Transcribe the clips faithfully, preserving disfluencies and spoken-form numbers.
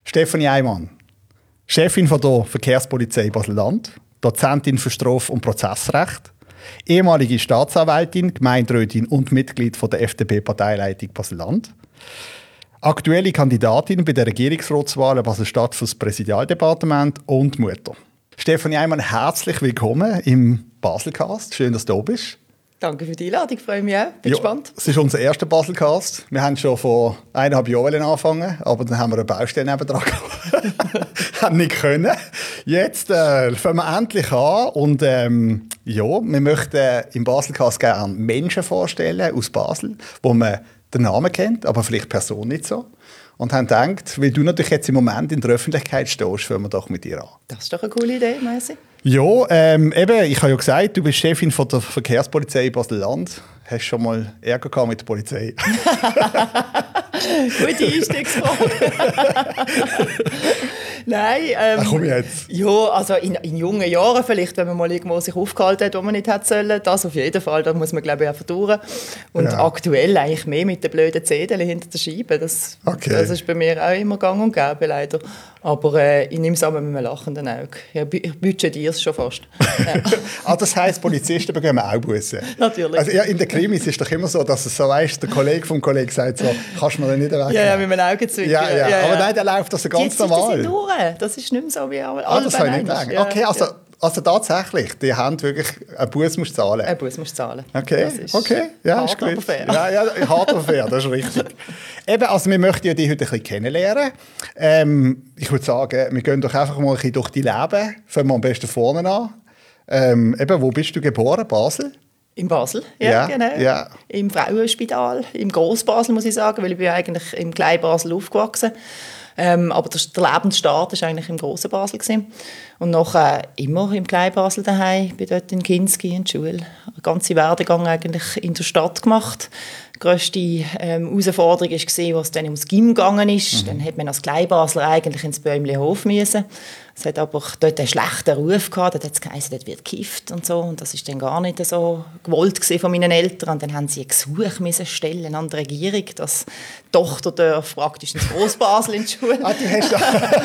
Stefanie Eimann, Chefin von der Verkehrspolizei Basel-Land, Dozentin für Straf- und Prozessrecht, ehemalige Staatsanwältin, Gemeinderätin und Mitglied von der F D P-Parteileitung Basel-Land, aktuelle Kandidatin bei der Regierungsratswahl Basel-Stadt für das Präsidialdepartement und Mutter. Stefanie Eimann, herzlich willkommen im Baselcast. Schön, dass du da bist. Danke für die Einladung, ich freue mich auch. Bin ja, gespannt. Es ist unser erster Baselcast. Wir haben schon vor eineinhalb Jahren angefangen, aber dann haben wir eine Baustelle nebendran gehabt. Haben nicht können. Jetzt äh, fangen wir endlich an und ähm, ja, wir möchten im Baselcast gerne Menschen vorstellen aus Basel, wo man den Namen kennt, aber vielleicht die Person nicht so. Und haben gedacht, weil du natürlich jetzt im Moment in der Öffentlichkeit stehst, fangen wir doch mit dir an. Das ist doch eine coole Idee, Messi. Ja, ähm, eben, ich habe ja gesagt, du bist Chefin von der Verkehrspolizei Basel-Land. Hast schon mal Ärger gehabt mit der Polizei? Gute Einstiegsfrage. Nein. Ähm, Ach, komm jetzt. Ja, also in, in jungen Jahren vielleicht, wenn man mal irgendwo sich aufgehalten hat, wo man nicht hätte sollen. Das auf jeden Fall, da muss man glaube ich einfach durch. Und ja. Aktuell eigentlich mehr mit den blöden Zählen hinter der Scheibe. Das, okay. Das ist bei mir auch immer gang und gäbe, leider. Aber äh, ich nehme es an mit einem lachenden Auge. Ja, ich budgetiere es schon fast. Ja. Ah, das heisst, Polizisten bekommen auch Bussen? Natürlich. Also, ja, in den Krimis ist es doch immer so, dass es so weißt, der Kollege vom Kollegen sagt so, kannst du mir den nicht wegnehmen? Ja, ja, mit einem Augenzwinkern. Ja, ja. Ja, ja. Aber nein, der läuft das so ganz Jetzt normal. Ist das, durch. Das ist nicht mehr so wie alle ah, das soll ich nicht sagen. Ja, okay, also, ja. also tatsächlich, die haben wirklich einen Bus musst zahlen. Einen Bus musst du zahlen. Okay, das ist okay. Ja, hart, ist gut. aber fair. Ja, ja, hart aber fair, das ist richtig. Eben, also wir möchten ja dich heute ein bisschen kennenlernen. Ähm, ich würde sagen, wir gehen doch einfach mal ein bisschen durch dein Leben. Fangen wir am besten vorne an. Ähm, eben, wo bist du geboren? Basel? In Basel, ja, ja genau. Ja. Im Frauenspital, im Grossbasel muss ich sagen, weil ich bin eigentlich im Kleinbasel aufgewachsen. Ähm, aber der, der Lebensstart war eigentlich im grossen Basel gewesen. Und nachher immer im Kleinbasel daheim. Ich bin dort in Kinski in der Schule. Den ganzen Werdegang eigentlich in der Stadt gemacht. Die grösste ähm, Herausforderung war, als es dann ums Gym gegangen ist. Mhm. Dann hat man als Kleinbasler eigentlich ins Bäumlihof müssen. Es hat aber dort einen schlechten Ruf gehabt. Dort hat es geheißen, dort wird gekifft und so. Und das war dann gar nicht so gewollt von meinen Eltern. Und dann haben sie ein Gesuch müssen stellen an die Regierung, dass die Tochter darf praktisch ins Grossbasel in die Schule. ah, du hast,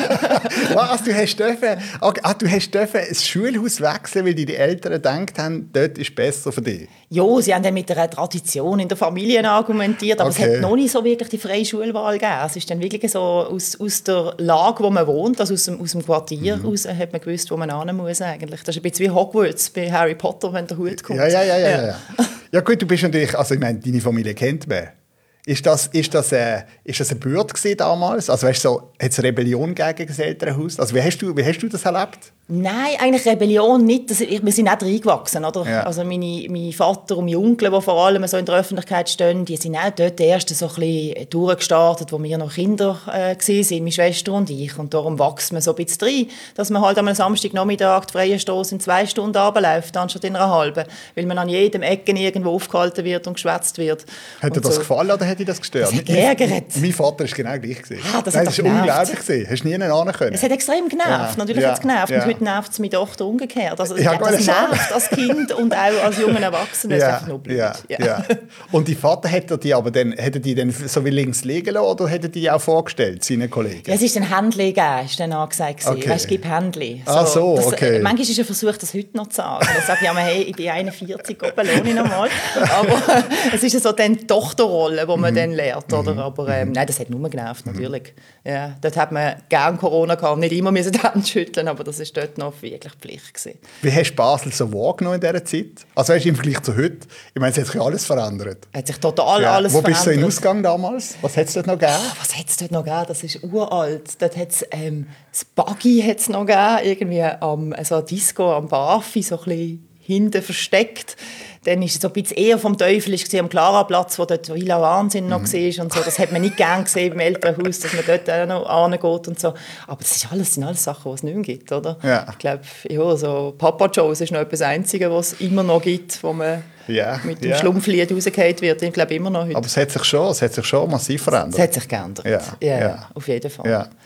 ah, du hast dürfen, okay, ah, du hast dürfen das Schulhaus wechseln, weil deine Eltern gedacht haben, dort ist besser für dich. Ja, sie haben dann mit einer Tradition in der Familie argumentiert, aber okay. Es hat noch nicht so wirklich die freie Schulwahl gegeben. Es ist dann wirklich so aus, aus der Lage, wo man wohnt, also aus dem, aus dem Quartier mhm. raus, hat man gewusst, wo man hin muss eigentlich. Das ist ein bisschen wie Hogwarts bei Harry Potter, wenn der Hut kommt. Ja, ja, ja, ja, ja. ja. Ja gut, du bist natürlich, also ich meine, deine Familie kennt man. Ist das, ist das, äh, ist das eine Bürde gewesen damals? Also weißt du, so, hat es Rebellion gegen das Elternhaus? Also wie hast du, wie hast du das erlebt? Nein, eigentlich Rebellion nicht. Das, wir sind nicht reingewachsen, oder? Ja. Also meine, mein Vater und mein Onkel, die vor allem so in der Öffentlichkeit stehen, die sind auch dort erst so ein bisschen durchgestartet, wo wir noch Kinder äh, waren, meine Schwester und ich. Und darum wächst man so ein bisschen rein, dass man halt am Samstagnachmittag die freie Stoss in zwei Stunden runterläuft, anstatt in einer halben. Weil man an jedem Ecken irgendwo aufgehalten wird und geschwätzt wird. Hat dir das so gefallen oder hat dich das gestört? Das hat geärgert. Mein Vater war genau gleich. Ah, das Nein, hat das war unglaublich. Hast du nie ahnen können? Es hat extrem genervt. Ja. Natürlich ja. hat es genervt. Ja. Und heute nervt es meine Tochter umgekehrt. Also, ja, das nervt als Kind und auch als junger Erwachsener. Ja. Das ist einfach nur blöd. Ja. Ja. Ja. Und dein Vater hätte die aber dann, hätte die dann so wie links liegen lassen oder hätte die auch vorgestellt, seinen Kollegen? Ja, es ist ein Händchen gegeben, ist dann angesagt. Okay. Weißt, es gibt Händchen. So, ah so, das, okay. Manchmal ist ein Versuch, das heute noch zu sagen. Dann sage ich ja, hey, ich bin einundvierzig, Gobeloni nochmal. Aber es ist so dann die Tochterrolle, die man mhm. dann lernt. Oder? Aber ähm, nein, das hat nur genervt, natürlich. Ja, dort hat man gerne Corona gehabt, nicht immer müssen die Hände schütteln, aber das war dort noch wirklich Pflicht gewesen. Wie hast du Basel so wahrgenommen in dieser Zeit? Also weißt du, im Vergleich zu heute, ich meine, es hat sich alles verändert. Es hat sich total ja. alles Wo verändert. Wo bist du in Ausgang damals? Was hat es dort noch gegeben? Oh, was hat es dort noch gegeben? Das ist uralt. Dort hat's, ähm, das Buggy hat es noch gegeben, irgendwie am also Disco am Bafi, so ein bisschen hinten versteckt. Dann war es so ein bisschen eher vom Teufel am Klaraplatz, wo dort Villa Wahnsinn noch mhm. war. Und so. Das hat man nicht gerne gesehen im Elternhaus, dass man dort auch noch hingeht und so. Aber das ist alles, sind alles Sachen, die es nicht mehr gibt, oder? Ja. Ich glaube, ja, so Papa-Joes ist noch etwas Einziges, was es immer noch gibt, wo man ja. mit dem ja. Schlumpflied rausgefallen wird. Ich glaube, immer noch heute. Aber es hat sich schon, es hat sich schon massiv verändert. Es hat sich geändert, ja. Ja, ja. auf jeden Fall. Ja.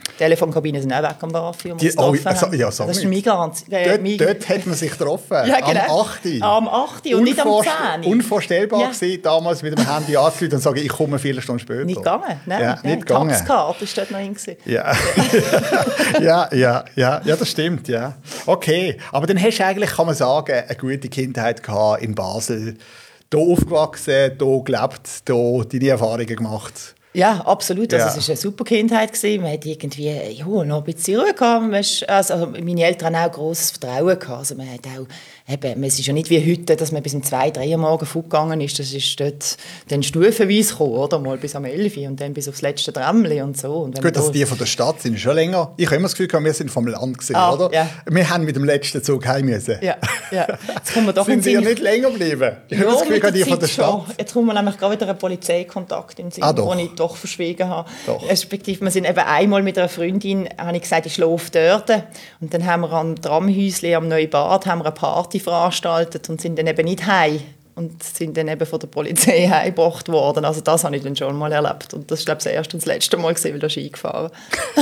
Telefonkabinen sind auch weg am Barfi, wo wir uns oh, getroffen also, haben. ja, sag Das ist nicht. mein ganz... Äh, Dort, mein, dort hat man sich getroffen, ja, genau. am acht Am acht und nicht am Unvorst- zehn. Unvorstellbar Ja. gewesen, damals mit dem Handy anzurufen und sagen, ich komme vier Stunden später. Nicht gegangen, nein. Ja, nein. nicht gegangen. Taxcard ist dort noch hin. gewesen. Ja. ja, ja, ja, ja, das stimmt, ja. Okay, aber dann hast du eigentlich, kann man sagen, eine gute Kindheit gehabt in Basel. Hier aufgewachsen, hier gelebt, hier deine Erfahrungen gemacht. Ja, absolut. Also, Ja. es war eine super Kindheit gewesen. Man hat irgendwie ja, noch ein bisschen Ruhe gehabt. Weißt, also, meine Eltern haben auch grosses Vertrauen gehabt. Also, man hat auch, eben, es ist ja nicht wie heute, dass man bis um zwei, drei Uhr morgens fortgegangen ist. Das ist dort dann stufenweise gekommen, oder? Mal bis am elf Uhr und dann bis aufs letzte Trämmchen und so. Und wenn Gut, man also da- die von der Stadt sind schon länger. Ich habe immer das Gefühl, wir sind vom Land gewesen, Ah, oder? ja. Wir haben mit dem letzten Zug heim müssen. Ja, ja. Jetzt kommen wir doch Sind in Sie den ja nicht länger geblieben? Ich habe Ja, das Gefühl, mit der die von der Zeit schon. Stadt. Jetzt kommt mir nämlich gerade wieder ein Polizeikontakt in den Sinn, Ah, doch. den ich doch verschwiegen habe. Doch. Respektive, wir sind eben einmal mit einer Freundin, habe ich gesagt, ich schlafe dort. Und dann haben wir am Tramhäuschen am Neubad haben wir eine Party veranstaltet und sind dann eben nicht heim. Und sind dann eben von der Polizei heimgebracht worden. Also das habe ich dann schon mal erlebt. Und das war, glaube ich, das erste und das letzte Mal, gewesen, weil da Ski gefahren.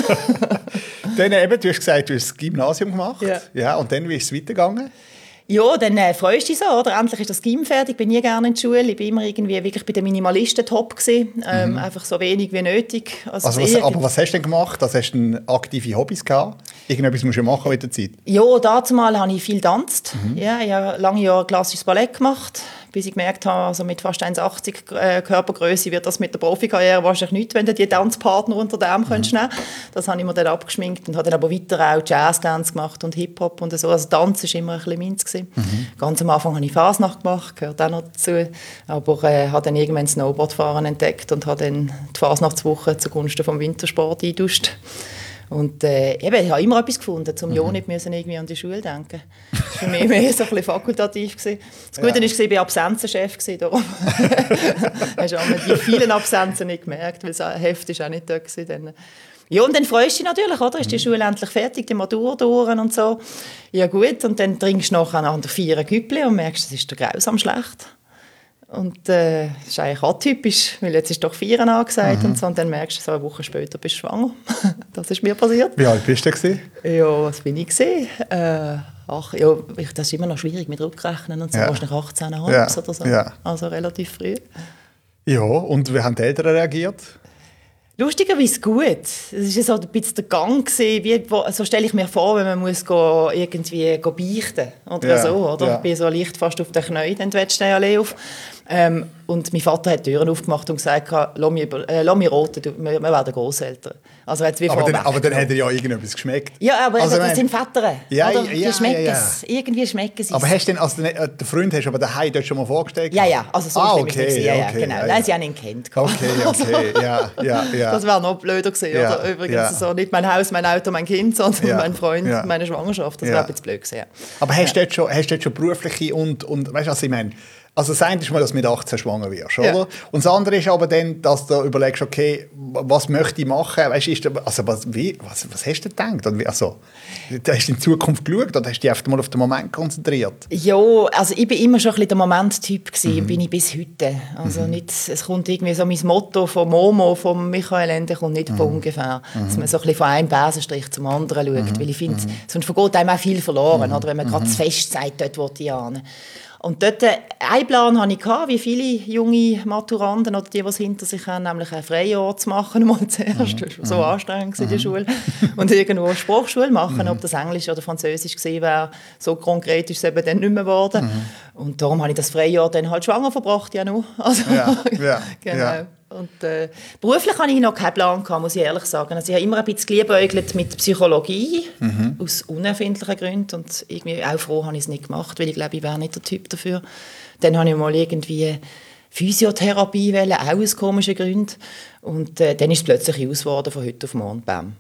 Dann eben, du hast gesagt, du hast das Gymnasium gemacht. Ja. Ja, und dann, wie ist es weitergegangen? Ja, dann äh, freust du dich so, oder? Endlich ist das Gym fertig. Ich bin nie gerne in der Schule. Ich bin immer irgendwie wirklich bei den Minimalisten top gewesen. Ähm, Mhm. Einfach so wenig wie nötig. Also, Also das was, irgend- aber was hast du denn gemacht? Also hast du denn aktive Hobbys gehabt? Irgendetwas musst du ja machen mit der Zeit. Ja, dazu mal habe ich viel getanzt. Mhm. Ja, ich habe lange Jahre klassisches Ballett gemacht, bis ich gemerkt habe, also mit fast eins Komma achtzig äh, Körpergröße wird das mit der Profikarriere wahrscheinlich nichts, wenn du die Tanzpartner unter dem mhm. könntest nehmen. Das habe ich mir dann abgeschminkt und habe dann aber weiter auch Jazz-Dance gemacht und Hip-Hop und so. Also Tanz war immer ein bisschen meins gewesen. Mhm. Ganz am Anfang habe ich Fasnacht gemacht, gehört auch noch dazu. Aber äh, habe dann irgendwann Snowboardfahren entdeckt und habe dann die Fasnachtswoche zugunsten vom Wintersport eingetauscht. Und äh, eben, ich habe immer etwas gefunden, um ja nicht müssen irgendwie an die Schule denken. Das war für mich mehr so ein bisschen fakultativ gewesen. Das Gute Ja. war, ich war Absenzenchef gewesen, darum hast du auch die vielen Absenzen nicht gemerkt, weil das Heft ist auch nicht da gewesen. Dann. Ja, und dann freust du dich natürlich, oder? Ist die Schule endlich fertig, die Matur durch und so. Ja gut, und dann trinkst du nachher an der Vier ein Güppli und merkst, es ist dir grausam schlecht. Und äh, das ist eigentlich atypisch, weil jetzt ist doch Vieren angesagt mhm. und so. Und dann merkst du, so eine Woche später bist du schwanger. Das ist mir passiert. Wie alt bist du gewesen? Ja, was bin ich gesehen? Äh, ach, ja, ich- das ist immer noch schwierig mit rückrechnen und so. Ja. Wahrscheinlich achtzehn Komma fünf Ja. oder so. Ja. Also relativ früh. Ja, und wie haben die Eltern reagiert? Lustigerweise gut. Es war so ein bisschen der Gang gewesen, wie, wo- so stelle ich mir vor, wenn man muss go, irgendwie go beichten oder Ja, so, oder? ja. Ich bin so leicht fast auf den Knien, dann willst du den Allee auf. Ähm, und mein Vater hat die Türen aufgemacht und gesagt, lass mich, über- äh, lass mich roten, du- wir, wir werden Grosseltern. Also er hat's wie Aber dann, vorweg aber dann genommen. hat er ja irgendetwas geschmeckt. Ja, aber Also, das mein- sind Väter, Ja, oder? ja, Die ja, schmecken ja, es. Irgendwie schmecken sie es. Aber hast du denn, also den, äh, den Freund hast du aber daheim dort schon mal vorgestellt? Ja, ja, also so ah, schlimm ist okay, es nicht. Ja, ja, okay, genau. ja, Nein, ja. sie haben ihn kennt. Okay, okay, ja, ja, ja. Das wäre noch blöder gewesen, Ja, oder? Übrigens, ja. so nicht mein Haus, mein Auto, mein Kind, sondern Ja, mein Freund, ja. meine Schwangerschaft. Das Ja. wäre ein bisschen blöd gewesen. Ja. Aber hast du dort schon, hast du dort schon berufliche und, und weißt du, was ich meine? Also das eine ist mal, dass du mit achtzehn schwanger wirst, oder? Ja. Und das andere ist aber dann, dass du überlegst, okay, was möchte ich machen? Weißt, du, ist da, also was, wie, was, was hast du gedacht? Und wie, also, da hast du in die Zukunft geschaut oder hast du dich einfach mal auf den Moment konzentriert? Ja, also ich bin immer schon ein bisschen der Moment-Typ gewesen, Mhm. bin ich bis heute. Also nicht, es kommt irgendwie so mein Motto von Momo, von Michael Ende, kommt nicht Mhm. von ungefähr. Dass man so ein bisschen von einem Besenstrich zum anderen schaut, Mhm. weil ich finde, sonst vergeht einem auch viel verloren, oder wenn man gerade zu fest sagt, dort will ich hin. Und dort, äh, einen Plan hatte ich, gehabt, wie viele junge Maturanden oder die, die es hinter sich haben, nämlich ein Freijahr zu machen, mal zuerst. Das war so anstrengend in der Schule. Und irgendwo eine Sprachschule machen, ob das Englisch oder Französisch gewesen wäre. So konkret ist es eben dann nicht mehr geworden. Und darum habe ich das Freijahr dann halt schwanger verbracht, ja noch. Also, Ja, ja, genau. ja. Und, äh, beruflich hatte ich noch keinen Plan, gehabt, muss ich ehrlich sagen. Also ich habe immer ein bisschen geliebäugelt mit Psychologie, Mhm. aus unerfindlichen Gründen. Und irgendwie auch froh habe ich es nicht gemacht, weil ich glaube, ich wäre nicht der Typ dafür. Dann habe ich mal irgendwie Physiotherapie wollen, auch aus komischen Gründen. Und äh, dann ist es plötzlich aus geworden, von heute auf morgen. Bam.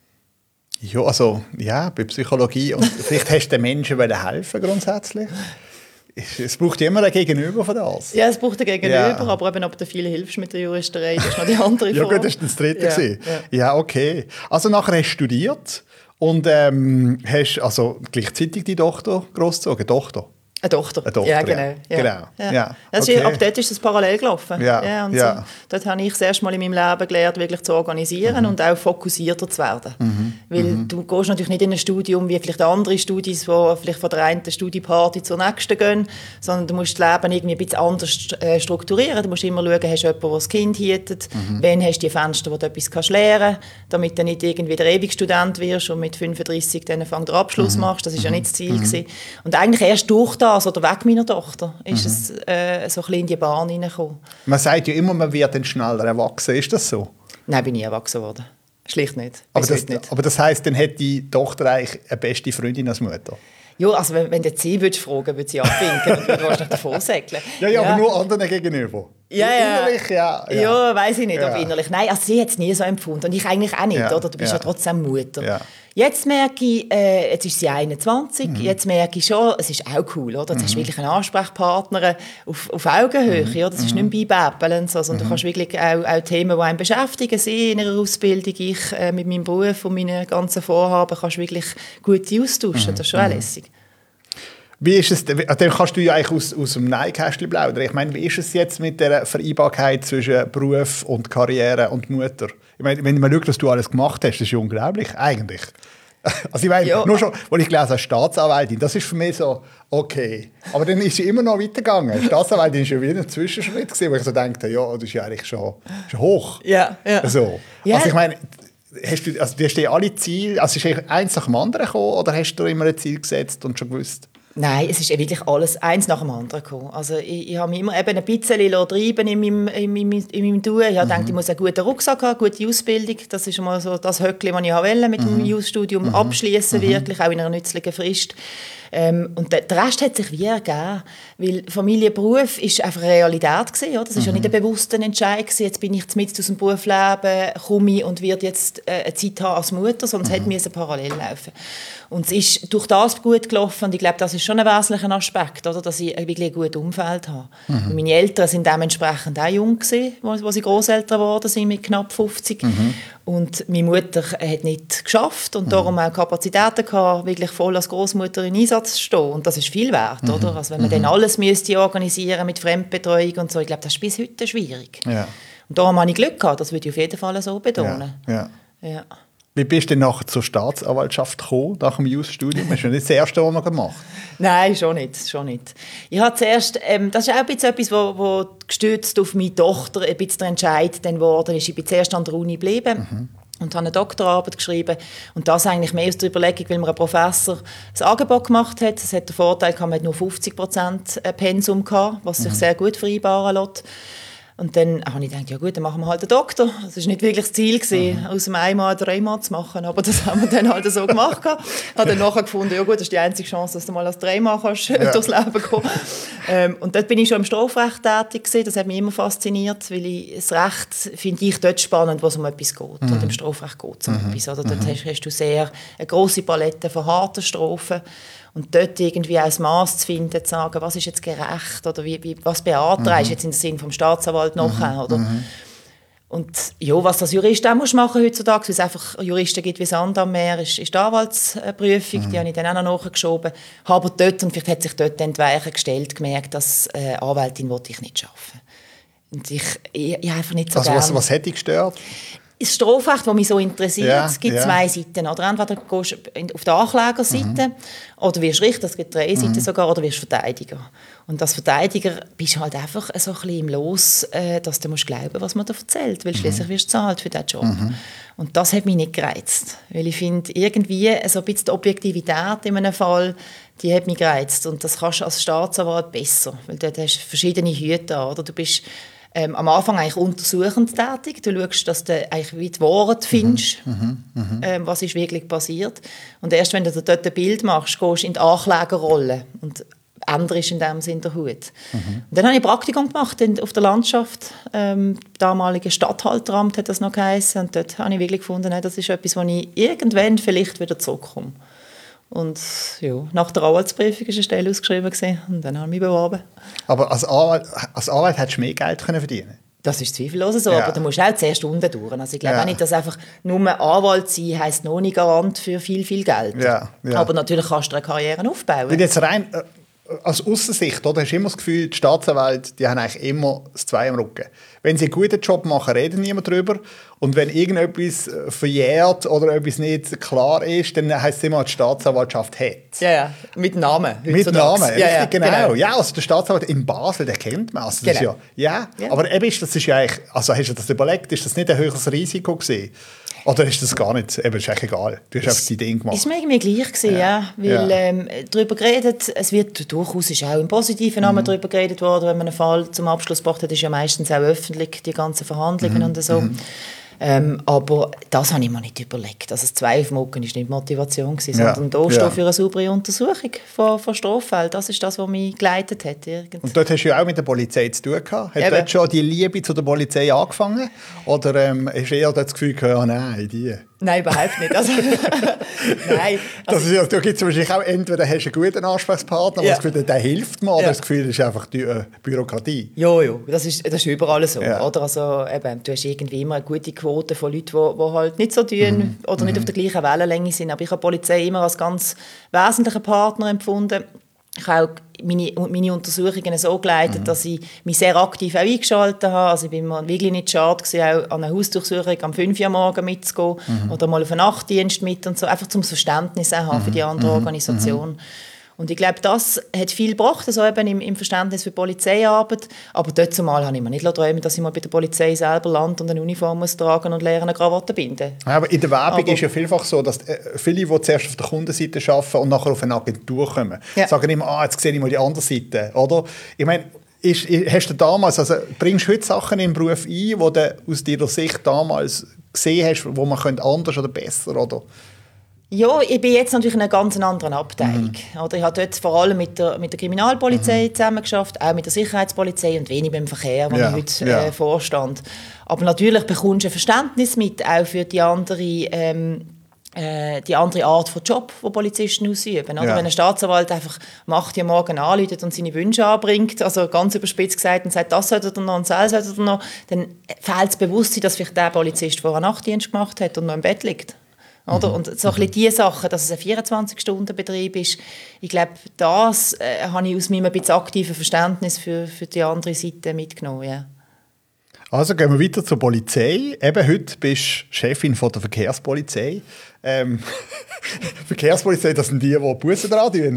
Ja, also, ja, bei Psychologie. Und vielleicht hast du den Menschen wollen helfen grundsätzlich. Es es braucht immer ein Gegenüber von das. Ja, es braucht ein Gegenüber, Ja. aber eben, ob du viel hilfst mit der Juristerei, das ist noch die andere Ja Frage. gut, das war das dritte. Ja, gewesen. ja. Ja, okay. Also nachher hast du studiert und ähm, hast also gleichzeitig die Tochter großgezogen. Tochter? Eine Tochter. Eine Tochter, ja, genau. ja. Ja. genau. Ja. Ja. Das Okay. ist, ab dort ist es parallel gelaufen. Ja. Ja, und Ja. So, dort habe ich das erste Mal in meinem Leben gelernt, wirklich zu organisieren Mhm. und auch fokussierter zu werden. Mhm. Weil Mhm. du gehst natürlich nicht in ein Studium wie vielleicht andere Studis, die vielleicht von der einen Studieparty zur nächsten gehen, sondern du musst das Leben irgendwie ein bisschen anders äh, strukturieren. Du musst immer schauen, hast du jemanden, der das Kind hietet, Mhm. wann hast du die Fenster, wo du etwas kannst lernen kannst, damit du nicht irgendwie der Ewigstudent wirst und mit fünfunddreissig dann fang den Abschluss Mhm. machst. Das ist ja nicht das Ziel Mhm. gewesen. Und eigentlich erst durch das oder weg meiner Tochter ist es äh, so ein bisschen in die Bahn hineingekommen. Man sagt ja immer, man wird dann schneller erwachsen. Ist das so? Nein, bin ich erwachsen worden. Schlicht nicht. Aber Bis das, heute nicht. aber das heisst, dann hat die Tochter eigentlich eine beste Freundin als Mutter? Ja, also wenn, wenn du sie würdest fragen, würde sie abwinken und würde wahrscheinlich davon säckeln. Ja, ja, aber nur anderen gegenüber. Ja, ja. Innerlich, ja. Ja, ja. weiss ich nicht, Ja. ob innerlich. Nein, also sie hat es nie so empfunden. Und ich eigentlich auch nicht, Ja, oder? Du bist ja, ja. trotzdem Mutter. Ja. Jetzt merke ich, äh, jetzt ist sie einundzwanzig, Mhm. jetzt merke ich schon, es ist auch cool, oder? Jetzt hast du wirklich einen Ansprechpartner auf, auf Augenhöhe, Mhm. oder? Das ist nicht mehr beibäppeln, sondern du kannst wirklich auch, auch Themen, die einen beschäftigen, sie in ihrer Ausbildung, ich äh, mit meinem Beruf und meinen ganzen Vorhaben, kannst wirklich gut austauschen, das ist schon auch lässig. Wie ist es, dann kannst du ja eigentlich aus, aus dem Nähkästchen plaudern. Ich meine, wie ist es jetzt mit der Vereinbarkeit zwischen Beruf und Karriere und Mutter? Ich meine, wenn man schaut, was du alles gemacht hast, das ist ja unglaublich, eigentlich. Also ich meine, Ja. nur schon, als ich gelesen habe, Staatsanwältin, das ist für mich so, okay. Aber dann ist sie immer noch weitergegangen. Staatsanwältin war ja wie ein Zwischenschritt gewesen, wo ich so dachte, ja, das ist ja eigentlich schon, schon hoch. Ja, ja. So. Ja. Also ich meine, hast du, also du hast dir alle Ziele, also ist eigentlich eins nach dem anderen gekommen, oder hast du immer ein Ziel gesetzt und schon gewusst? Nein, es ist wirklich alles eins nach dem anderen gekommen. Also ich, ich habe mich immer eben ein bisschen treiben in meinem, in meinem, in meinem Tun. Ich habe gedacht, ich muss einen guten Rucksack haben, eine gute Ausbildung. Das ist mal so das Höckli, das ich wollte, mit dem Jus-Studium Mhm. abschließen, Mhm. wirklich, auch in einer nützlichen Frist. Ähm, und der, der Rest hat sich wie ergeben, weil Familie, Beruf ist einfach eine Realität gewesen, oder? Das war ja nicht ein bewusster Entscheid gewesen. Jetzt bin ich mit aus dem Berufsleben, komme ich und werde jetzt äh, eine Zeit haben als Mutter, sondern es hätte parallel laufen. Und es ist durch das gut gelaufen und ich glaube, das ist schon ein wesentlicher Aspekt, oder? Dass ich wirklich ein gutes Umfeld habe. Mhm. Meine Eltern sind dementsprechend auch jung gewesen, als als sie Grosseltern geworden sind, mit knapp fünfzig. Mhm. Und meine Mutter hat nicht geschafft und darum auch Kapazitäten gehabt, wirklich voll als Großmutter in Einsatz zu stehen. Und das ist viel wert, Mhm. oder? Also wenn man dann alles müsste organisieren mit Fremdbetreuung und so, ich glaube, das ist bis heute schwierig. Ja. Und darum habe ich Glück gehabt, das würde ich auf jeden Fall so betonen. Ja. Ja. Ja. Wie bist du denn nachher zur Staatsanwaltschaft gekommen, nach dem Jus-Studium? Das ist ja nicht das Erste, was man gemacht hat. Nein, schon nicht, schon nicht. Ich habe zuerst, ähm, das ist auch ein bisschen etwas, wo, wo gestützt auf meine Tochter ein bisschen der Entscheid dann geworden ist. Ich bin zuerst an der Uni geblieben. Mhm. Und habe eine Doktorarbeit geschrieben. Und das eigentlich mehr aus der Überlegung, weil mir ein Professor das Angebot gemacht hat. Es hat den Vorteil, man hat nur fünfzig Prozent Pensum gehabt, was sich mhm. sehr gut vereinbaren lässt. Und dann habe ich gedacht, ja gut, dann machen wir halt einen Doktor. Das war nicht wirklich das Ziel, gewesen, mhm. aus dem einmal dreimal zu machen, aber das haben wir dann halt so gemacht. Ich habe dann nachher gefunden, ja gut, das ist die einzige Chance, dass du mal als dreimal kannst, ja. durchs Leben kommen. ähm, Und dort bin ich schon im Strafrecht tätig gewesen. Das hat mich immer fasziniert, weil ich das Recht finde ich dort spannend, wo es um etwas geht. Mhm. Und im Strafrecht geht es um mhm. etwas. Oder? Dort mhm. hast, hast du sehr eine grosse Palette von harten Strafen. Und dort irgendwie auch ein Maß zu finden, zu sagen, was ist jetzt gerecht oder wie, wie, was beantragst du mhm. jetzt im Sinne vom Staatsanwalt nachher, mhm. oder? Mhm. Und ja, was das Jurist auch muss machen heutzutage, weil es einfach Juristen gibt wie Sand am Meer, ist, ist die Anwaltsprüfung, mhm. die habe ich dann auch noch nachgeschoben. Habe aber dort, und vielleicht hat sich dort dann die Weiche gestellt, gemerkt, dass äh, Anwältin wollte ich nicht arbeiten. Und ich, ich, ich einfach nicht so also was, was hätte dich gestört? Das Strafrecht, das mich so interessiert, ja, es gibt ja. zwei Seiten. Oder entweder gehst du auf der Anklägerseite mhm. oder wirst Richter, es gibt drei mhm. Seiten sogar, oder wirst Verteidiger. Und als Verteidiger bist du halt einfach so ein bisschen im Los, äh, dass du musst glauben, was man dir erzählt, weil schließlich wirst du bezahlt für diesen Job. Mhm. Und das hat mich nicht gereizt, weil ich finde, irgendwie so ein bisschen die Objektivität in einem Fall, die hat mich gereizt. Und das kannst du als Staatsanwalt besser, weil dort hast du verschiedene Hüte an, oder? Du bist Ähm, am Anfang eigentlich untersuchend tätig. Du schaust, dass du eigentlich wie die Wahrheit findest, mhm, mh, ähm, was ist wirklich passiert. Und erst wenn du dort ein Bild machst, gehst du in die Anklägerrolle und änderst in dem Sinn den Hut. Mhm. Und dann habe ich ein Praktikum gemacht in, auf der Landschaft. Ähm, das damalige Statthalteramt hat das noch geheißen. Und dort habe ich wirklich gefunden, nein, das ist etwas, wo ich irgendwann vielleicht wieder zurückkomme. Und ja, nach der Anwaltsprüfung war eine Stelle ausgeschrieben und dann habe ich mich beworben. Aber als Anwalt, als Anwalt hättest du mehr Geld können verdienen? Das ist zweifellos so, ja. aber du musst auch zehn Stunden durch. Also ich glaube ja. auch nicht, dass einfach nur Anwalt sein heisst noch nicht Garant für viel, viel Geld. Ja. Ja. Aber natürlich kannst du eine Karriere aufbauen. Wenn jetzt rein, als Aussensicht, oder, hast du immer das Gefühl, die Staatsanwälte, die haben eigentlich immer das Zwei am Rücken. Wenn sie einen guten Job machen, reden niemand drüber. Und wenn irgendetwas verjährt oder etwas nicht klar ist, dann heisst es immer, die Staatsanwaltschaft hat. Ja, ja, mit Namen. Mit Namen, ja, ja, genau. genau. Ja, also der Staatsanwalt in Basel, den kennt man. Also das Genau. ist ja, ja, Ja. aber eben ist, das ist ja eigentlich, also hast du das überlegt, ist das nicht ein höheres Risiko gewesen? Oder ist das gar nicht, eben, ist eigentlich egal, du hast einfach die Dinge gemacht. Ist mir irgendwie gleich gewesen, ja. ja weil Ja. Ähm, darüber geredet, es wird durchaus, ist auch im positiven Namen mhm. darüber geredet worden, wenn man einen Fall zum Abschluss gebracht hat, ist ja meistens auch öffentlich, die ganzen Verhandlungen Mhm. und so. Mhm. Ähm, aber das habe ich mir nicht überlegt. Also das Zwei auf dem Rücken war nicht Motivation, gewesen, Ja. sondern da Ja. stehe für eine saubere Untersuchung von, von Straffällen. Das ist das, was mich geleitet hat. Irgend. Und dort hast du ja auch mit der Polizei zu tun gehabt. Hat Eben. dort schon die Liebe zu der Polizei angefangen? Oder ähm, hast du eher das Gefühl gehabt, oh nein, die... Nein, überhaupt nicht. Also, nein, Das also, ist, ja, da gibt es wahrscheinlich auch, entweder hast du einen guten Ansprechpartner, Ja. das Gefühl, der hilft mir, oder Ja. das Gefühl, das ist einfach die äh, Bürokratie. ja, ja, das ist, das ist überall so. Ja. Oder? Also, eben, du hast irgendwie immer eine gute Quote von Leuten, die, die halt nicht so tun Mhm. oder nicht auf der gleichen Wellenlänge sind. Aber ich habe die Polizei immer als ganz wesentlichen Partner empfunden. Ich habe auch meine, meine Untersuchungen so geleitet, mhm. dass ich mich sehr aktiv auch eingeschaltet habe. Also ich bin mir wirklich nicht schade gewesen, auch an einer Hausdurchsuchung am fünf Uhr am Morgen mitzugehen mhm. oder mal auf einen Nachtdienst mit und so, einfach zum Verständnis auch haben mhm. für die andere mhm. Organisation. Und ich glaube, das hat viel gebracht, also eben im, im Verständnis für Polizeiarbeit. Aber dort zumal habe ich mir nicht träumen, dass ich mal bei der Polizei selber lande und eine Uniform muss tragen und lernen, eine Krawatte binden. Ja, aber in der Werbung Aber- ist ja vielfach so, dass äh, viele, die zuerst auf der Kundenseite arbeiten und nachher auf eine Agentur kommen, Ja. sagen immer, ah, jetzt sehe ich mal die andere Seite. Oder? Ich meine, ist, hast du damals, also bringst du heute Sachen in den Beruf ein, die du aus deiner Sicht damals gesehen hast, wo man könnte anders oder besser, oder? Ja, ich bin jetzt natürlich in einer ganz anderen Abteilung. Mhm. Oder ich habe dort vor allem mit der, mit der Kriminalpolizei mhm. zusammengearbeitet, auch mit der Sicherheitspolizei und wenig beim Verkehr, wo Ja, ich heute ja. äh, vorstand. Aber natürlich bekommst du ein Verständnis mit, auch für die andere, ähm, äh, die andere Art von Job, die Polizisten ausüben. Oder? Ja. Wenn ein Staatsanwalt einfach um acht Uhr morgen anruft und seine Wünsche anbringt, also ganz überspitzt gesagt, und sagt, das sollte er noch und das sollte er noch, dann fehlt das Bewusstsein, dass vielleicht der Polizist vorher einen Nachtdienst gemacht hat und noch im Bett liegt. Oder? Mhm. Und so ein bisschen diese Sachen, dass es ein vierundzwanzig-Stunden-Betrieb ist, ich glaube, das äh, habe ich aus meinem ein bisschen aktiven Verständnis für, für die andere Seite mitgenommen. Ja. Also gehen wir weiter zur Polizei. Eben heute bist du Chefin von der Verkehrspolizei. Ähm, Verkehrspolizei, das sind die, die Bussen dran tun.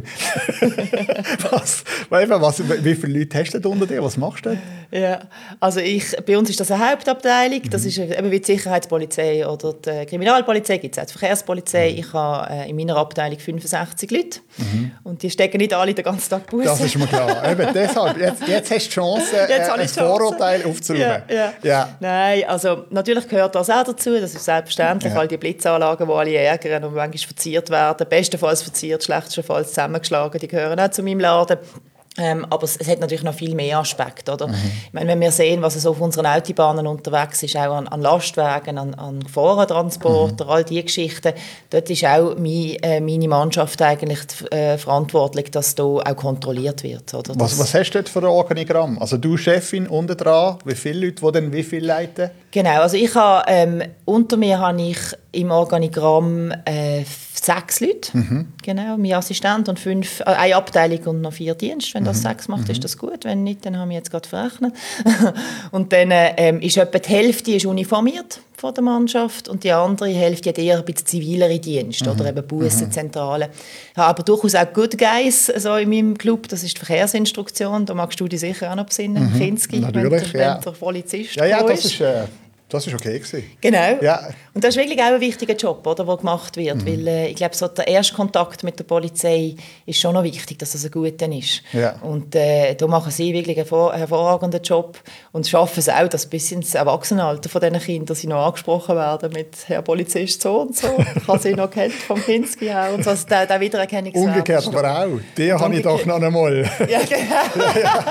was, was, wie viele Leute hast du denn unter dir? Was machst du dort? Ja, also ich, bei uns ist das eine Hauptabteilung, das Mhm. ist eben wie die Sicherheitspolizei oder die Kriminalpolizei, gibt es auch die Verkehrspolizei. Mhm. Ich habe äh, in meiner Abteilung fünfundsechzig Leute Mhm. und die stecken nicht alle den ganzen Tag Bussen. Das ist mir klar. Eben deshalb, jetzt, jetzt hast du die Chance, Jetzt äh, habe ein ich die Chance. Vorurteil aufzuräumen. Ja, ja. Ja. Nein, also natürlich gehört das auch dazu, das ist selbstverständlich, Ja. all die Blitzanlagen, die alle ärgern und manchmal verziert werden, bestenfalls verziert, schlechtestenfalls zusammengeschlagen, die gehören auch zu meinem Laden. Ähm, aber es, es hat natürlich noch viel mehr Aspekte. Oder? Mhm. Ich meine, wenn wir sehen, was so auf unseren Autobahnen unterwegs ist, auch an, an Lastwagen, an, an Gefahrentransporter, mhm. all diese Geschichten, dort ist auch mein, äh, meine Mannschaft eigentlich äh, verantwortlich, dass da auch kontrolliert wird. Oder? Was, was hast du dort für ein Organigramm? Also du Chefin, unten dran, wie viele Leute, die dann wie viel leiten? Genau, also ich habe, ähm, unter mir habe ich im Organigramm äh, sechs Leute, mhm. genau, mein Assistent und fünf, äh, eine Abteilung und noch vier Dienste. Wenn das mhm. sechs macht, mhm. ist das gut. Wenn nicht, dann haben wir jetzt gerade verrechnet. Und dann ähm, ist etwa die Hälfte ist uniformiert von der Mannschaft und die andere Hälfte hat eher ein bisschen zivilere Dienste mhm. oder eben Bussenzentrale. Ich habe aber durchaus auch Good Guys so in meinem Club, das ist die Verkehrsinstruktion, da magst du dich sicher auch noch besinnen, mhm. Kinski, wenn, der, ja. wenn der Polizist ja, ja, das ist. ist, äh, das ist okay gewesen. Genau. Ja. Und das ist wirklich auch ein wichtiger Job, oder, der gemacht wird. Mhm. Weil äh, ich glaube, so der erste Kontakt mit der Polizei ist schon noch wichtig, dass das ein guter ist. Ja. Und äh, da machen sie wirklich einen hervor- hervorragenden Job und schaffen es auch, dass bis ins Erwachsenenalter von diesen Kindern sie noch angesprochen werden mit «Herr Polizist so und so». Ich habe sie noch kennt vom Kinski her und so. Also der, der Wiedererkennungswert. Umgekehrt aber auch. Den habe ich doch noch einmal. Ja, genau.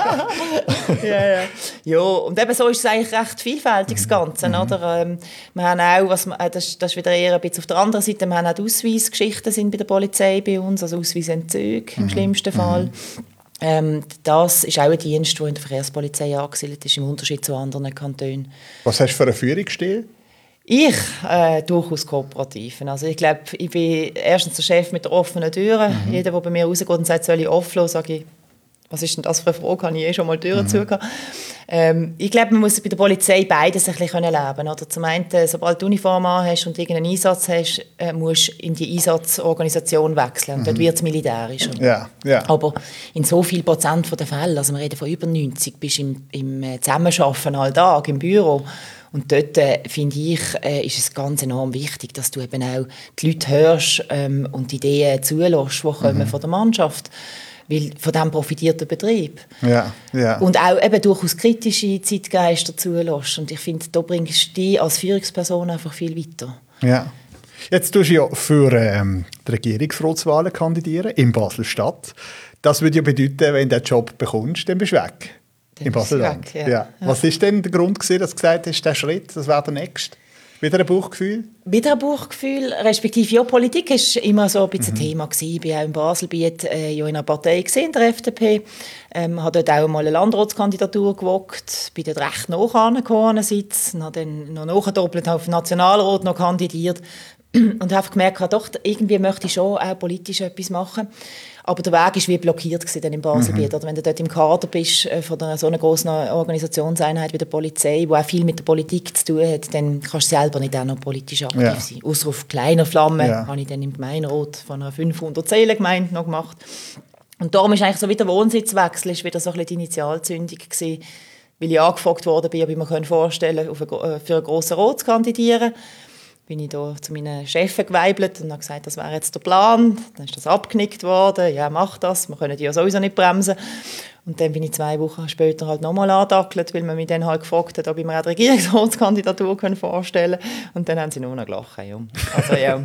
ja, ja. Ja, und eben so ist es eigentlich recht vielfältig, das Ganze. Mhm. Oder? Ähm, wir haben auch, was wir, das, das ist wieder eher ein bisschen auf der anderen Seite, wir haben auch die Ausweisgeschichten sind bei der Polizei bei uns, also Ausweisentzüge im mhm. schlimmsten Fall. Mhm. Ähm, das ist auch ein Dienst, der in der Verkehrspolizei angesiedelt ist, im Unterschied zu anderen Kantonen. Was hast du für einen Führungsstil? Ich äh, durchaus kooperativ. Also ich glaube, ich bin erstens der Chef mit der offenen Türen. Mhm. Jeder, der bei mir rausgeht und sagt, soll ich offen lassen, sage ich, was ist denn das für eine Frage, habe ich eh schon mal durchgezogen. Mhm. Ähm, ich glaube, man muss bei der Polizei beides ein bisschen leben können. Oder zum einen, sobald du Uniform hast und irgendeinen Einsatz hast, äh, musst du in die Einsatzorganisation wechseln. Und mhm. dort wird es militärisch. Ja, ja. Aber in so viel Prozent der Fälle, also wir reden von über neunzig, bist du im, im Zusammenarbeiten alltag, im Büro. Und dort, äh, finde ich, äh, ist es ganz enorm wichtig, dass du eben auch die Leute hörst ähm, und die Ideen zulässt, die kommen mhm. von der Mannschaft. Weil von dem profitiert der Betrieb. Ja, ja. Und auch eben durchaus kritische Zeitgeister zulässt. Und ich finde, da bringst du dich als Führungsperson einfach viel weiter. Ja. Jetzt tust du ja für ähm, die Regierungsratswahlen kandidieren in Basel-Stadt. Das würde ja bedeuten, wenn du den Job bekommst, dann bist du weg. Dann in Basel-Land. Ja. Ja. Was war denn der Grund, gewesen, dass du gesagt hast, der Schritt, das wäre der nächste? Wieder ein Bauchgefühl? Wieder ein Bauchgefühl, respektive ja, Politik war immer so ein bisschen mhm. ein Thema gewesen. Ich war auch im Baselbiet äh, ja in einer Partei gewesen, der F D P. Ähm, habe dort auch mal eine Landratskandidatur gewagt, bin dort recht nah angekommen, Sitz, habe dann noch nachgedoppelt, auf den Nationalrat noch kandidiert und habe gemerkt, doch, irgendwie möchte ich schon auch politisch etwas machen. Aber der Weg war wie blockiert gewesen, dann im Baselbiet. Mhm. Oder wenn du dort im Kader bist äh, von einer, so einer grossen Organisationseinheit wie der Polizei, die auch viel mit der Politik zu tun hat, dann kannst du selber nicht auch noch politisch aktiv ja. sein. Ausser auf kleiner Flamme ja. habe ich dann im Gemeinderat von einer fünfhundert Seelen-Gemeinde noch gemacht. Und darum ist eigentlich so wieder der Wohnsitzwechsel ist wieder so ein bisschen die Initialzündung gewesen, weil ich angefragt worden bin, ob ich mir vorstellen kann, für einen grossen Rat zu kandidieren. Bin ich da zu meinen Chefen geweibelt und habe gesagt, das wäre jetzt der Plan. Dann ist das abgenickt worden. Ja, mach das. Wir können die ja sowieso nicht bremsen. Und dann bin ich zwei Wochen später halt nochmal angedackelt, weil man mich dann halt gefragt hat, ob ich mir auch die Regierungsratskandidatur vorstellen kann. Und dann haben sie nur noch gelacht. Ja. Also, ja.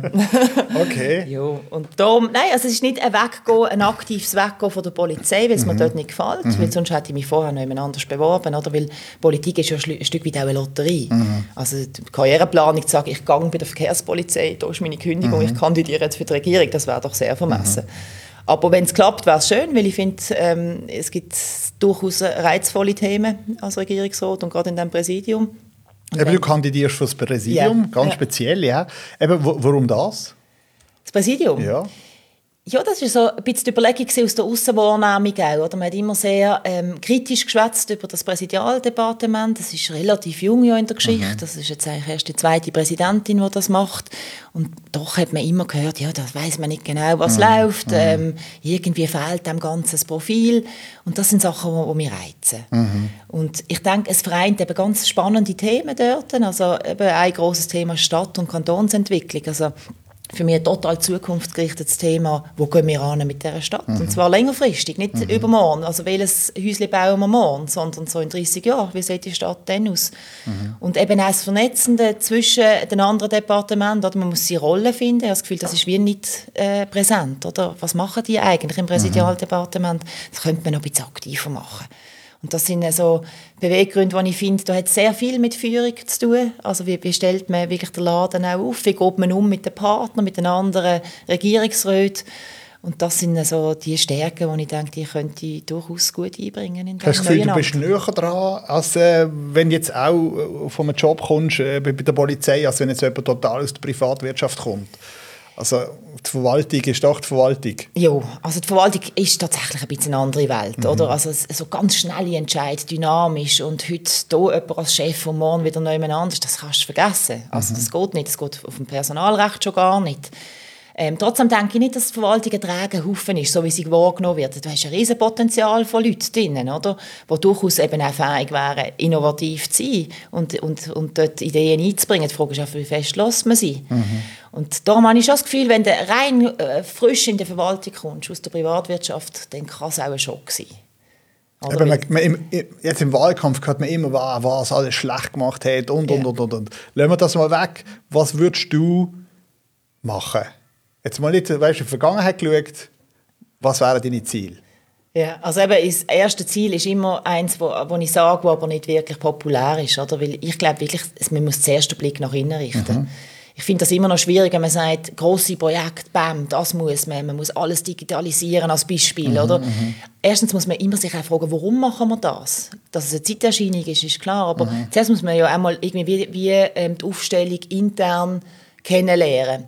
Okay. Ja. Und darum, nein, also es ist nicht ein Weggehen, ein aktives Weggehen von der Polizei, weil es mhm. mir dort nicht gefällt. Mhm. Weil sonst hätte ich mich vorher noch jemand anders beworben. Oder? Weil Politik ist ja ein Stück weit auch eine Lotterie. Mhm. Also die Karriereplanung zu sagen, ich gehe bei der Verkehrspolizei, da ist meine Kündigung, mhm. ich kandidiere jetzt für die Regierung, das wäre doch sehr vermessen. Mhm. Aber wenn es klappt, wäre es schön, weil ich finde, ähm, es gibt durchaus reizvolle Themen als Regierungsrat und gerade in diesem Präsidium. Eben, dann, du kandidierst für das Präsidium, ja. ganz ja. speziell, ja. Eben, warum das? Das Präsidium? Ja. Ja, das war so ein bisschen die Überlegung aus der Aussenwahrnehmung auch. Oder? Man hat immer sehr ähm, kritisch geschwätzt über das Präsidialdepartement. Das ist relativ jung ja in der Geschichte. Mhm. Das ist jetzt eigentlich erst die zweite Präsidentin, die das macht. Und doch hat man immer gehört, ja, da weiss man nicht genau, was mhm. läuft. Mhm. Ähm, irgendwie fehlt dem Ganzen das Profil. Und das sind Sachen, die, die mich reizen. Mhm. Und ich denke, es vereint eben ganz spannende Themen dort. Also eben ein grosses Thema Stadt- und Kantonsentwicklung. Also für mich ein total zukunftsgerichtetes Thema, wo gehen wir an mit dieser Stadt. Mhm. Und zwar längerfristig, nicht mhm. übermorgen. Also welches Häuschen bauen wir morgen, sondern so in dreißig Jahren. Wie sieht die Stadt dann aus? Mhm. Und eben auch das Vernetzende zwischen den anderen Departementen. Oder man muss seine Rolle finden. Ich habe das Gefühl, das ist wie nicht äh, präsent. Oder? Was machen die eigentlich im Präsidialdepartement? Das könnte man noch ein bisschen aktiver machen. Und das sind so Beweggründe, die ich finde, da hat sehr viel mit Führung zu tun. Also wie, wie stellt man wirklich den Laden auch auf? Wie geht man um mit den Partnern, mit den anderen Regierungsräten? Und das sind so die Stärken, die ich denke, die könnte ich durchaus gut einbringen. In Hast du das Gefühl, du bist näher dran, als äh, wenn du jetzt auch von einem Job kommst äh, bei der Polizei, als wenn jetzt jemand total aus der Privatwirtschaft kommt? Also die Verwaltung ist doch die Verwaltung. Ja, also die Verwaltung ist tatsächlich ein bisschen eine andere Welt. Mhm. Oder? Also so ganz schnelle Entscheidungen, dynamisch. Und heute hier jemand als Chef und morgen wieder jemand anders, das kannst du vergessen. Also mhm. das geht nicht, das geht auf dem Personalrecht schon gar nicht. Ähm, trotzdem denke ich nicht, dass die Verwaltung ein träger Haufen ist, so wie sie wahrgenommen wird. Du hast ein riesen Potenzial von Leuten drin, oder? Die durchaus eben auch fähig wären, innovativ zu sein und, und, und dort Ideen einzubringen. Die Frage ist auch, wie fest lässt man sie? Mhm. Und darum habe ich schon das Gefühl, wenn du rein äh, frisch in die Verwaltung kommst, aus der Privatwirtschaft, dann kann es auch ein Schock sein. Aber man, man, jetzt im Wahlkampf hört man immer, was alles schlecht gemacht hat und, und, und, und, und. Lassen wir das mal weg. Was würdest du machen? Jetzt mal nicht, weißt du, in die Vergangenheit geschaut, was wären deine Ziele? Ja, also eben, das erste Ziel ist immer eins, wo, wo ich sage, wo aber nicht wirklich populär ist, oder? Weil ich glaube wirklich, man muss zuerst den Blick nach innen richten. Mhm. Ich finde das immer noch schwierig, wenn man sagt, grosse Projekte, bam, das muss man, man muss alles digitalisieren als Beispiel, mhm, oder? Mhm. Erstens muss man immer sich auch fragen, warum machen wir das? Dass es eine Zeiterscheinung ist, ist klar, aber mhm. zuerst muss man ja einmal irgendwie wie, wie ähm, die Aufstellung intern kennenlernen.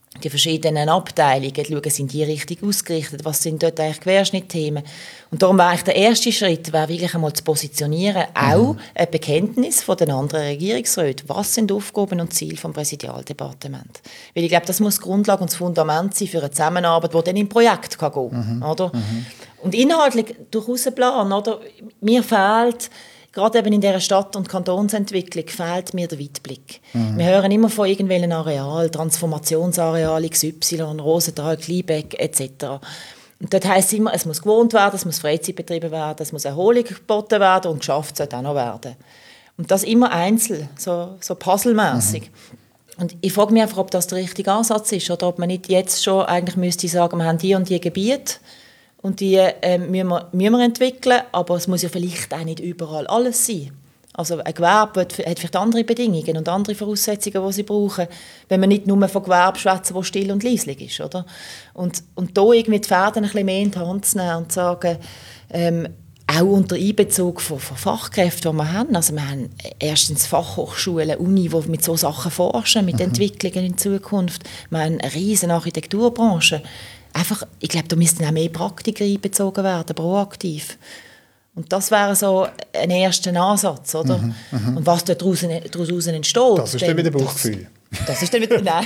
die verschiedenen Abteilungen, schauen, sind die richtig ausgerichtet, was sind dort eigentlich Querschnittthemen. Und darum wäre der erste Schritt, wäre wirklich einmal zu positionieren, mhm. auch ein Bekenntnis von den anderen Regierungsräten. Was sind die Aufgaben und Ziele des Präsidialdepartements? Weil ich glaube, das muss die Grundlage und das Fundament sein für eine Zusammenarbeit, die dann im Projekt kann gehen mhm. oder? Mhm. Und inhaltlich durchaus ein Plan. Oder? Mir fehlt... Gerade eben in dieser Stadt- und Kantonsentwicklung fehlt mir der Weitblick. Mhm. Wir hören immer von irgendwelchen Arealen, Transformationsareal X Y, Rosenthal, Kleinbeck et cetera. Und dort heisst es immer, es muss gewohnt werden, es muss Freizeit betrieben werden, es muss Erholung geboten werden und geschafft sollte auch noch werden. Und das immer einzeln, so, so puzzlemässig. Mhm. Und ich frage mich einfach, ob das der richtige Ansatz ist oder ob man nicht jetzt schon eigentlich müsste sagen, wir haben die und die Gebiete, und die äh, müssen, wir, müssen wir entwickeln, aber es muss ja vielleicht auch nicht überall alles sein. Also ein Gewerbe hat vielleicht andere Bedingungen und andere Voraussetzungen, die sie brauchen, wenn man nicht nur von Gewerbe schwätzt, das still und leislich ist. Oder? Und, und da irgendwie die Fäden ein bisschen mehr in die Hand zu nehmen und zu sagen, ähm, auch unter Einbezug von, von Fachkräften, die wir haben. Also wir haben erstens Fachhochschulen, Uni, die mit solchen Sachen forschen, mit mhm. Entwicklungen in Zukunft. Wir haben eine riesige Architekturbranche. Einfach, ich glaube, da müssten auch mehr Praktiker einbezogen werden, proaktiv. Und das wäre so ein erster Ansatz, oder? Mhm, mh. Und was daraus entsteht. Das ist dann wieder Bauchgefühl. Das, das ist dann wieder... Nein.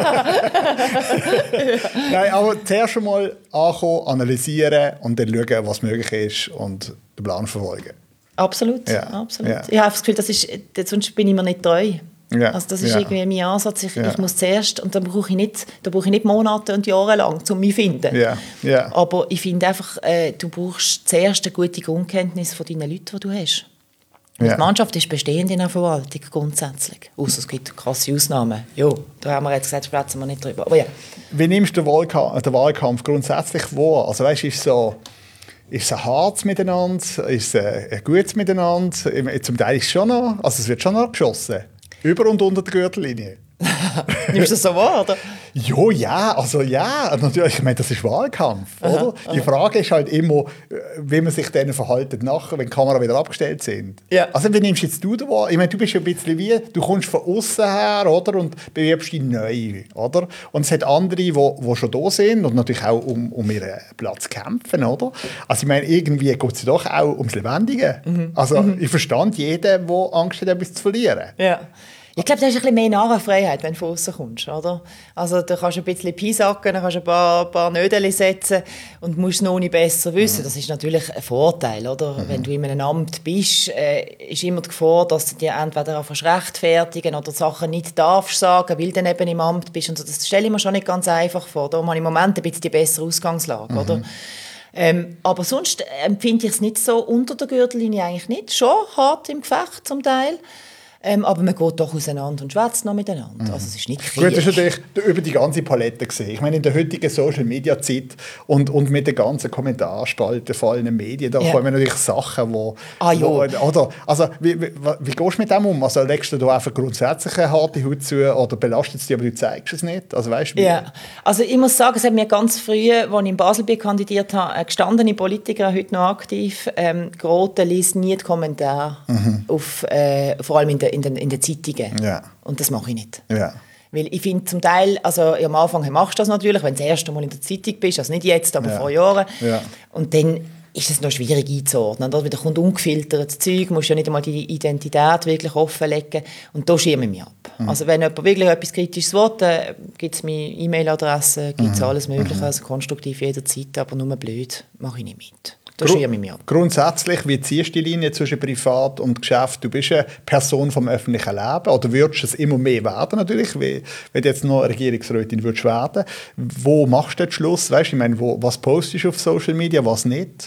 Nein, aber zuerst einmal ankommen, analysieren und dann schauen, was möglich ist und den Plan verfolgen. Absolut, ja. absolut. Ja. Ich habe das Gefühl, das ist, sonst bin ich mir nicht treu. Ja. Also das ist ja. irgendwie mein Ansatz. Ich, ja. ich muss zuerst, und da brauche ich nicht, da brauche ich nicht Monate und Jahre lang, um mich zu finden. Ja. Ja. Aber ich finde einfach, äh, du brauchst zuerst eine gute Grundkenntnis von deinen Leuten, die du hast. Und ja. Die Mannschaft ist bestehend in der Verwaltung, grundsätzlich. Ausser es gibt krasse Ausnahmen. Ja, da haben wir jetzt gesagt, sprechen wir nicht drüber. Aber ja. Wie nimmst du den Wahlkampf, den Wahlkampf grundsätzlich wahr? Also weißt, ist so... Ist es ein hartes Miteinander? Ist es ein gutes Miteinander? Zum Teil ist es schon noch... Also es wird schon noch geschossen. Über und unter der Gürtellinie. Nimmst du das so wahr, oder? Jo, ja, also ja, natürlich, ich meine, das ist Wahlkampf, aha, oder? Aha. Die Frage ist halt immer, wie man sich denen verhaltet nachher, wenn die Kameras wieder abgestellt sind. Ja. Also wie nimmst jetzt du da wahr? Ich meine, du bist ja ein bisschen wie, du kommst von außen her, oder? Und bewirbst dich neu, oder? Und es hat andere, die schon da sind und natürlich auch um, um ihren Platz kämpfen, oder? Also ich meine, irgendwie geht es doch auch ums Lebendige. Mhm. Also mhm. ich verstand jeden, der Angst hat, etwas zu verlieren. Ja. Ich glaube, du hast ein bisschen mehr Narrenfreiheit, wenn du von außen kommst, oder? Also du kannst ein bisschen piesacken, kannst ein paar, paar Nödel setzen und musst es noch nicht besser wissen. Mhm. Das ist natürlich ein Vorteil, oder? Mhm. Wenn du in einem Amt bist, äh, ist immer die Gefahr, dass du dir entweder anfängst rechtfertigen oder Sachen nicht darfst sagen, weil du dann eben im Amt bist. Und so. Das stelle ich mir schon nicht ganz einfach vor. Da habe ich im Moment ein bisschen die bessere Ausgangslage, mhm. oder? Ähm, aber sonst empfinde ich es nicht so unter der Gürtellinie eigentlich nicht. Schon hart im Gefecht zum Teil. Ähm, aber man geht doch auseinander und schwätzt noch miteinander. Mhm. Also es ist nicht Krieg. Gut, das ist natürlich über die ganze Palette gesehen. Ich meine, in der heutigen Social-Media-Zeit und, und mit den ganzen Kommentarspalten von allen Medien, da ja. kommen natürlich Sachen, wo... Ah ja. Wo, oder, also, wie, wie, wie gehst du mit dem um? Also legst du da einfach grundsätzlich eine harte Haut zu oder belastet es dich, aber du zeigst es nicht? Also, weißt, wie? Ja, also ich muss sagen, es hat mir ganz früh, als ich in Basel kandidiert habe, eine gestandene Politiker, heute noch aktiv, ähm, Grote liest nie die Kommentare, mhm. auf, äh, vor allem in der in den, in den Zeitungen. Ja. Und das mache ich nicht. Ja. Weil ich finde zum Teil, also am Anfang machst du das natürlich, wenn du das erste Mal in der Zeitung bist, also nicht jetzt, aber ja. vor Jahren. Ja. Und dann ist es noch schwierig einzuordnen. Da kommt ungefiltertes Zeug, musst ja nicht einmal die Identität wirklich offenlegen. Und da schirme ich mich ab. Mhm. Also wenn jemand wirklich etwas Kritisches will, dann gibt es meine E-Mail-Adresse, gibt es mhm. alles Mögliche, mhm. also konstruktiv jederzeit, aber nur blöd mache ich nicht mit. Grund- Grundsätzlich, wie ziehst du die Linie zwischen Privat und Geschäft? Du bist eine Person vom öffentlichen Leben oder würdest es immer mehr werden natürlich, wie, wenn du jetzt noch Regierungsrätin würdest werden. Wo machst du den Schluss? Weißt, ich meine, wo, was postest du auf Social Media, was nicht?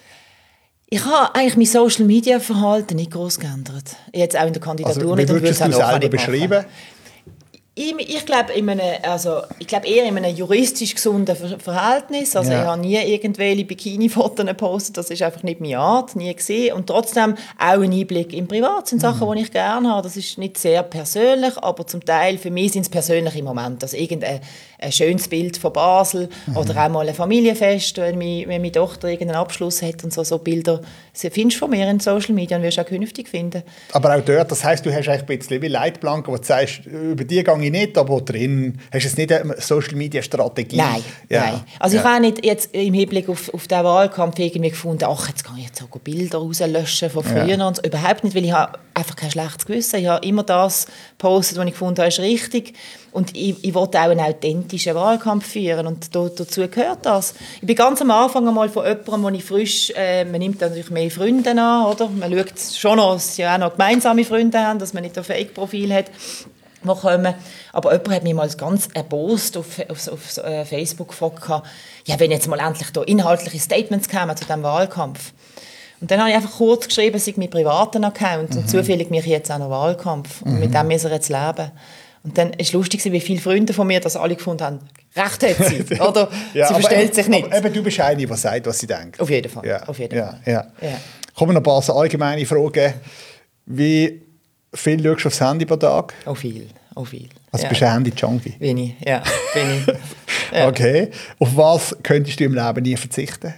Ich habe eigentlich mein Social-Media-Verhalten nicht groß geändert. Jetzt auch in der Kandidatur also, nicht. Wie würdest du es selber beschreiben? Ich, ich glaube also, glaub eher in einem juristisch gesunden Verhältnis. Also ja. Ich habe nie irgendwelche Bikini-Fotos gepostet, das ist einfach nicht meine Art, nie gesehen. Und trotzdem auch ein Einblick im Privat sind Sachen, mhm. die ich gerne habe. Das ist nicht sehr persönlich, aber zum Teil für mich sind es persönliche Momente. Also irgendeine ein schönes Bild von Basel mhm. oder auch mal ein Familienfest, wenn, mein, wenn meine Tochter irgendeinen Abschluss hat und so, so Bilder findest du von mir in Social Media und wirst du auch künftig finden. Aber auch dort, das heisst, du hast eigentlich ein bisschen wie Leitplanken, wo du sagst, über die gehe ich nicht, aber drin hast du jetzt nicht eine Social Media Strategie? Nein, ja. nein. Also ja. ich habe nicht jetzt im Hinblick auf, auf den Wahlkampf irgendwie gefunden, ach, jetzt kann ich jetzt auch Bilder rauslöschen von früher ja. und so. Überhaupt nicht, weil ich habe einfach kein schlechtes Gewissen. Ich habe immer das gepostet, was ich gefunden habe, ist richtig. Und ich, ich wollte auch einen authentischen Wahlkampf führen und da, dazu gehört das. Ich bin ganz am Anfang einmal von jemandem, wo ich frisch, äh, man nimmt natürlich mehr Freunde an, oder? Man schaut schon noch, dass sie auch noch gemeinsame Freunde haben, dass man nicht ein Fake-Profil hat, die kommen. Aber jemand hat mich mal ganz erbost auf, auf, auf äh, Facebook gefragt, ja, wenn jetzt mal endlich da inhaltliche Statements kämen zu diesem Wahlkampf. Und dann habe ich einfach kurz geschrieben, es sei mein privaten Account mhm. und zufällig mich jetzt auch noch Wahlkampf. Und mhm. mit dem müssen wir jetzt leben. Und dann war es lustig, wie viele Freunde von mir das alle gefunden haben, recht hat sie, oder? Ja, sie verstellt sich nicht. Aber eben, du bist eine, die sagt, was sie denkt. Auf jeden Fall. Ja. Auf jeden ja. Fall. Ja. Ja. Kommen noch ein paar so allgemeine Fragen. Wie viel schaust du aufs Handy pro Tag? Auch viel, auch viel. Also ja. bist du ein Handy-Junkie? Bin ich, ja. Bin ich. Ja. Okay. Auf was könntest du im Leben nie verzichten?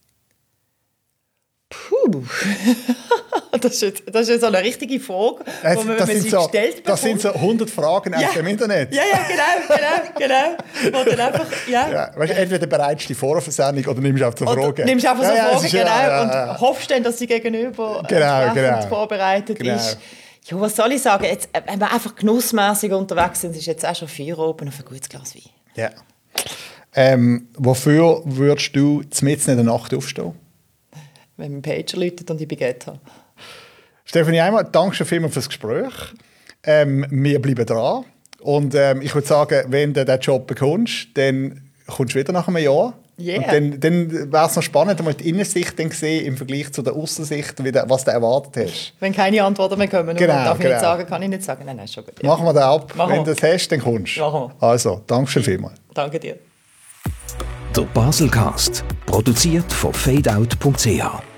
Puh. Das ist, jetzt, das ist jetzt so eine richtige Frage, das, wo man, das man sich so, gestellt bekommt. Das sind so hundert Fragen ja. aus dem Internet. Ja, ja, genau, genau, genau. Wo dann einfach, ja. Ja, weißt, entweder bereitest du dich vor auf eine Sendung oder nimmst du einfach so Fragen. Nimmst einfach so ja, Fragen, ja, genau, ja, ja, ja. und hoffst dann, dass sie gegenüber genau, genau. vorbereitet genau. ist. Ja, was soll ich sagen? Jetzt, wenn wir einfach genussmässig unterwegs sind, ist jetzt auch schon vier oben auf ein gutes Glas Wein. Ja. Ähm, wofür würdest du mitten in der Nacht aufstehen? Wenn mein Pager läutet und ich Baguette habe. Stefanie Eimer, danke schon vielmals für das Gespräch. Ähm, wir bleiben dran. Und ähm, ich würde sagen, wenn du diesen Job bekommst, dann kommst du wieder nach einem Jahr. Yeah. Und dann, dann wäre es noch spannend, mal die Innensicht dann sehen im Vergleich zu der Außensicht, wie der, was du erwartet hast. Wenn keine Antworten mehr kommen, genau, darf ich genau. nicht sagen, kann ich nicht sagen. Nein, nein, ist schon gut. Ja. Machen wir das ab. Machen wenn wir. du das hast, dann kommst du. Machen wir. Also, danke schon vielmals. Danke dir. Der Baselcast, produziert von fadeout punkt c h.